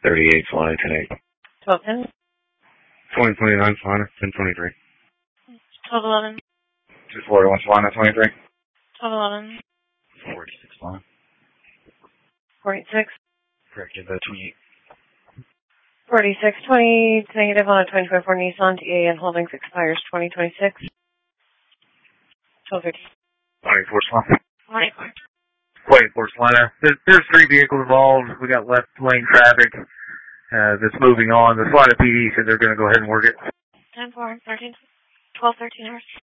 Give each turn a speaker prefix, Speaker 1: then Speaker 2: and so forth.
Speaker 1: 38, Solana 10-8.
Speaker 2: 12-10.
Speaker 1: 2029, Solana 10-23.
Speaker 2: 12-11.
Speaker 1: 241, Solana 23.
Speaker 2: 12-11.
Speaker 1: 46, Solana.
Speaker 2: 46.
Speaker 1: Corrected, 28.
Speaker 2: 46. 20 negative on a 2024 Nissan TAN Holdings expires 2026. 12-13.
Speaker 1: 24, Solana.
Speaker 2: 24.
Speaker 1: 24, Solana. There's 3 vehicles involved. We got left lane traffic that's moving on. The Solana PD said they're going to go ahead and work it.
Speaker 2: 10-4. 13. 12-13 hours.